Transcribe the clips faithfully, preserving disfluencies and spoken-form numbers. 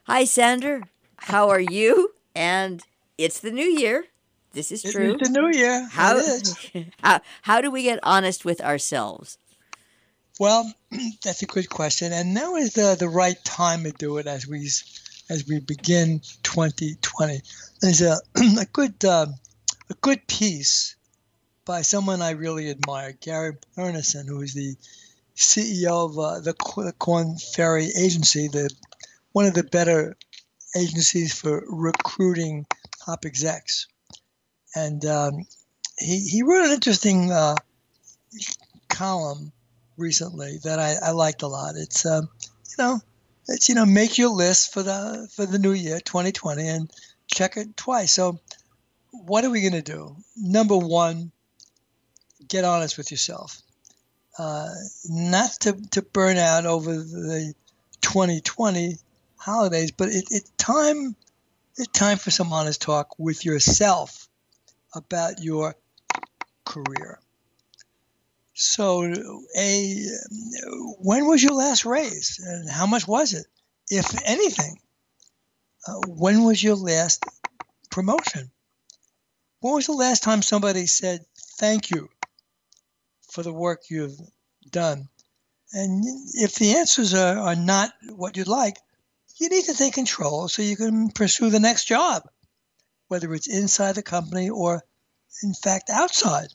Hi, Sander. How are you? And it's the new year. This is It is true. the new year. It How is. how how do we get honest with ourselves? Well, that's a good question, and now is the the right time to do it as we as we begin twenty twenty. There's a a good uh, a good piece by someone I really admire, Gary Burnison, who is the C E O of uh, the Korn Ferry Agency, the one of the better agencies for recruiting top execs, and um, he he wrote an interesting uh, column recently that I, I liked a lot. It's um, you know, it's you know, make your list for the for the new year, twenty twenty, and check it twice. So, what are we going to do? Number one, get honest with yourself. Uh, not to, to burn out over the twenty twenty holidays, but it, it time it's time for some honest talk with yourself about your career. So, a when was your last raise, and how much was it, if anything? Uh, when was your last promotion? When was the last time somebody said thank you for the work you've done? And if the answers are, are not what you'd like, you need to take control so you can pursue the next job, whether it's inside the company or, in fact, outside.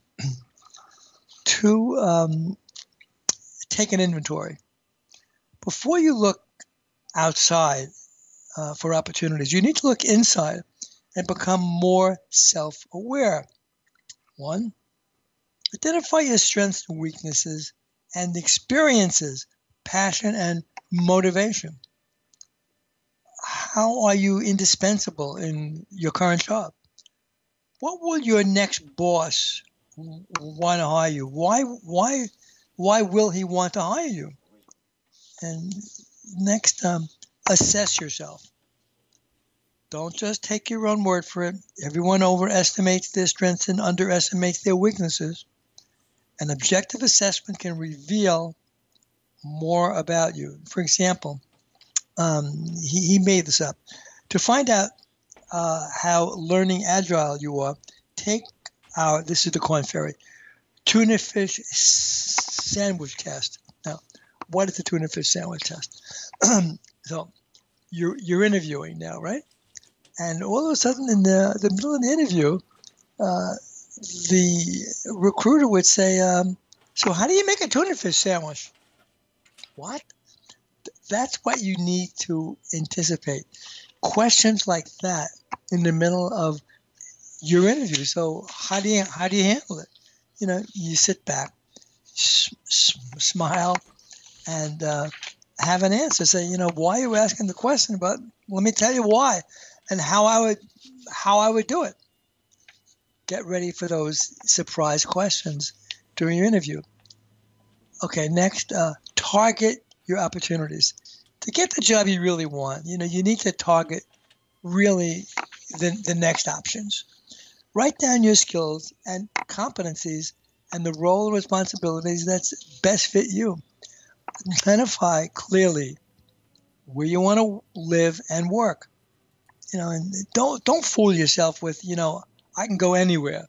To um, take an inventory. Before you look outside uh, for opportunities, you need to look inside and become more self-aware. One, identify your strengths and weaknesses and experiences, passion and motivation. How are you indispensable in your current job? What will your next boss want to hire you? Why, why, why will he want to hire you? And next, um, assess yourself. Don't just take your own word for it. Everyone overestimates their strengths and underestimates their weaknesses. An objective assessment can reveal more about you. For example, um, he, he made this up. To find out uh, how learning agile you are, take our, this is the Korn Ferry, tuna fish sandwich test. Now, what is the tuna fish sandwich test? So you're, you're interviewing now, right? And all of a sudden in the, the middle of the interview, uh, the recruiter would say, um, so how do you make a tuna fish sandwich? What? That's what you need to anticipate. Questions like that in the middle of your interview. So how do you how do you handle it? You know, you sit back, s- s- smile, and uh, have an answer. Say, you know, why are you asking the question? But let me tell you why, and how I would how I would do it. Get ready for those surprise questions during your interview. Okay, next, uh, target your opportunities. To get the job you really want, you know, you need to target really the, the next options. Write down your skills and competencies and the role and responsibilities that's best fit you. Identify clearly where you want to live and work. You know, and don't don't fool yourself with, you know, I can go anywhere,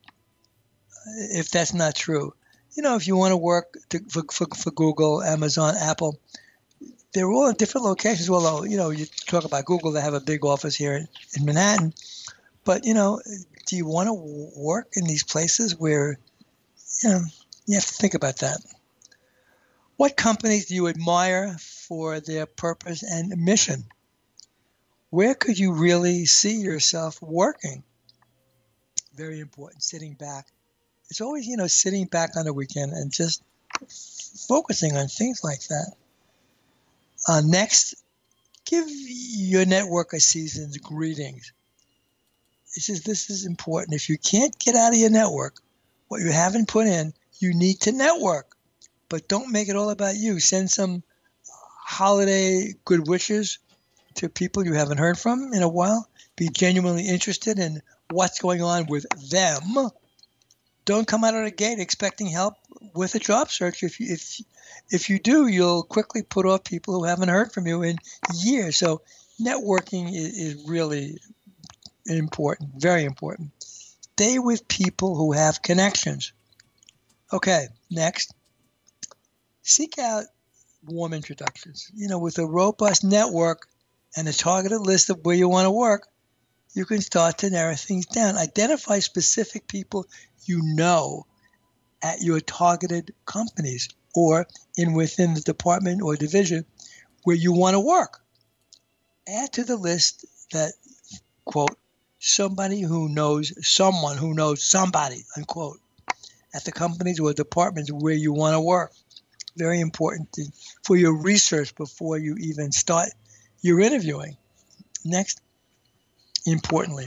if that's not true. You know, if you want to work to, for, for, for Google, Amazon, Apple, they're all in different locations. Well, you know, you talk about Google, they have a big office here in, in Manhattan. But, you know, do you want to work in these places where, you know, you have to think about that. What companies do you admire for their purpose and mission? Where could you really see yourself working? Very important, sitting back. It's always, you know, sitting back on the weekend and just focusing on things like that. Uh, next, give your network a season's greetings. This is, this is important. If you can't get out of your network, what you haven't put in, you need to network. But don't make it all about you. Send some holiday good wishes to people you haven't heard from in a while. Be genuinely interested in what's going on with them. Don't come out of the gate expecting help with a job search. If you, if if you do, you'll quickly put off people who haven't heard from you in years. So networking is, is really important, very important. Stay with people who have connections. Okay, next. Seek out warm introductions. You know, with a robust network and a targeted list of where you want to work, you can start to narrow things down. Identify specific people you know at your targeted companies or in within the department or division where you want to work. Add to the list that, quote, somebody who knows someone who knows somebody, unquote, at the companies or departments where you want to work. Very important to, for your research before you even start your interviewing. Next, importantly,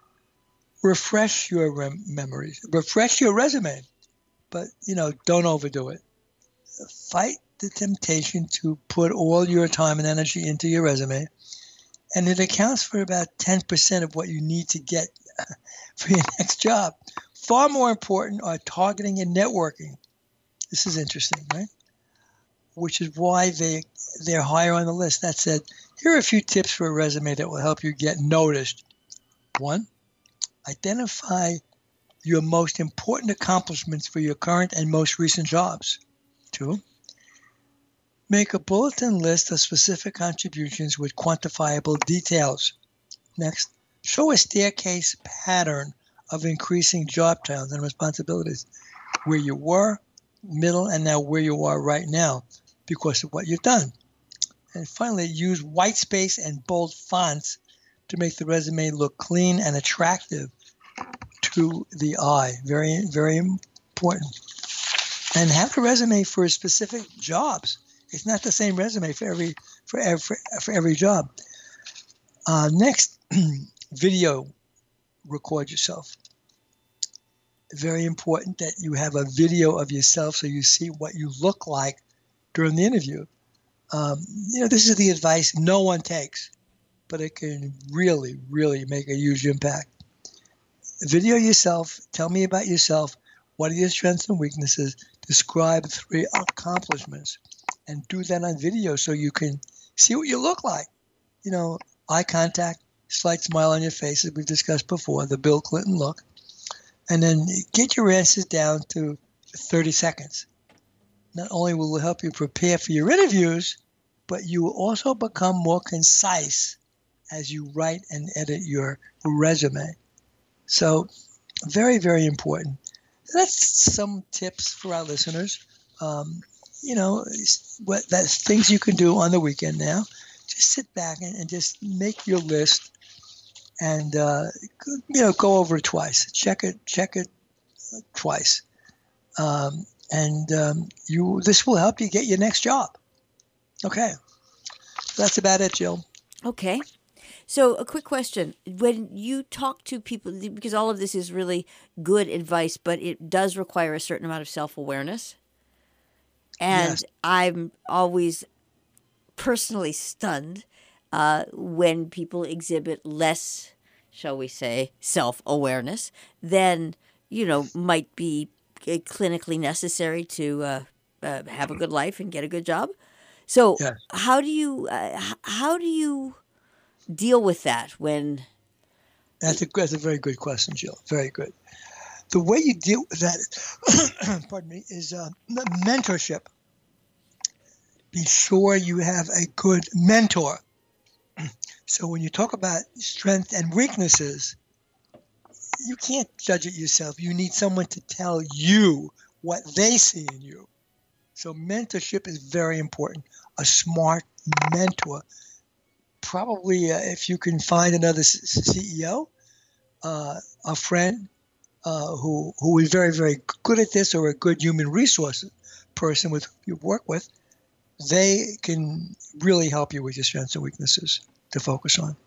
refresh your rem- memories. Refresh your resume, but, you know, don't overdo it. Fight the temptation to put all your time and energy into your resume, and it accounts for about ten percent of what you need to get for your next job. Far more important are targeting and networking. This is interesting, right? Which is why they, they're higher on the list. That said, here are a few tips for a resume that will help you get noticed. One, identify your most important accomplishments for your current and most recent jobs. Two, make a bulletin list of specific contributions with quantifiable details. Next, show a staircase pattern of increasing job titles and responsibilities, where you were, middle, and now where you are right now because of what you've done. And finally, use white space and bold fonts to make the resume look clean and attractive to the eye. Very, very important. And have a resume for specific jobs. It's not the same resume for every for every for every job. Uh, next, video record yourself. Very important that you have a video of yourself so you see what you look like during the interview. Um, you know, this is the advice no one takes, but it can really, really make a huge impact. Video yourself. Tell me about yourself. What are your strengths and weaknesses? Describe three accomplishments. And do that on video so you can see what you look like. You know, eye contact, slight smile on your face, as we've discussed before, the Bill Clinton look. And then get your answers down to thirty seconds. Not only will it help you prepare for your interviews, but you will also become more concise as you write and edit your resume. So very, very important. That's some tips for our listeners. Um, you know, what that's things you can do on the weekend now. Just sit back and, and just make your list and, uh, you know, go over it twice. Check it, check it twice. Um, and um, you, this will help you get your next job. Okay. That's about it, Jill. Okay. So a quick question. When you talk to people, because all of this is really good advice, but it does require a certain amount of self-awareness. And Yes. I'm always personally stunned uh, when people exhibit less, shall we say, self-awareness than, you know, might be uh, clinically necessary to uh, uh, have a good life and get a good job. So Yes. how do you uh, h- how do you deal with that when That's a, that's a very good question, Jill. Very good. The way you deal with that, pardon me, is uh, mentorship. Be sure you have a good mentor. So when you talk about strengths and weaknesses, you can't judge it yourself. You need someone to tell you what they see in you. So mentorship is very important. A smart mentor. Probably uh, if you can find another C E O, uh, a friend uh, who who is very, very good at this, or a good human resource person with who you work with, they can really help you with your strengths and weaknesses to focus on.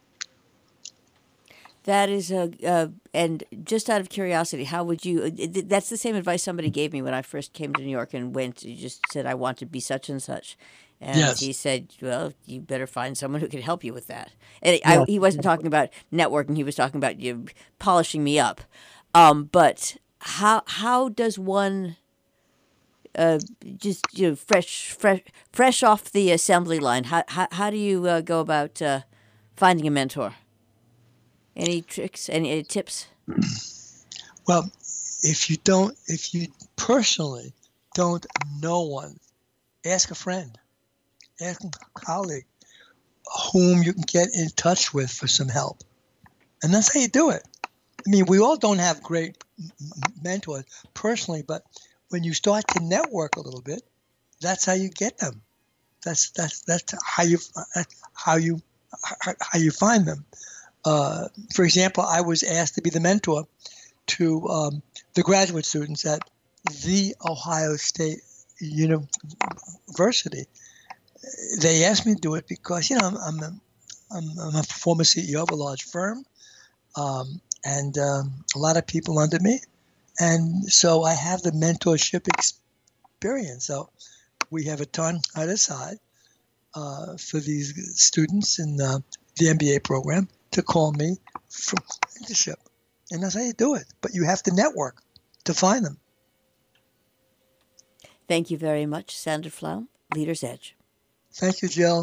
that is a uh, and just out of curiosity, how would you? uh, th- That's the same advice somebody gave me when I first came to New York and went. He just said I want to be such and such, and Yes. he said, "Well, you better find someone who can help you with that." And I, Yes. he wasn't talking about networking; he was talking about you polishing me up. Um, but how how does one uh, just you know fresh fresh fresh off the assembly line? How how how do you uh, go about uh, finding a mentor? Any tricks? Any, any tips? Well, if you don't, if you personally don't know one, ask a friend, ask a colleague, whom you can get in touch with for some help. And that's how you do it. I mean, we all don't have great mentors personally, but when you start to network a little bit, that's how you get them. That's that's that's how you how you how you find them. Uh, for example, I was asked to be the mentor to um, the graduate students at the Ohio State University. They asked me to do it because, you know, I'm I'm a, I'm, I'm a former C E O of a large firm, um, and um, a lot of people under me, and so I have the mentorship experience. So we have a ton on the side uh, for these students in uh, the M B A program to call me for mentorship, and that's how you do it. But you have to network to find them. Thank you very much, Sander Pflaum, Leader's Edge. Thank you, Jill.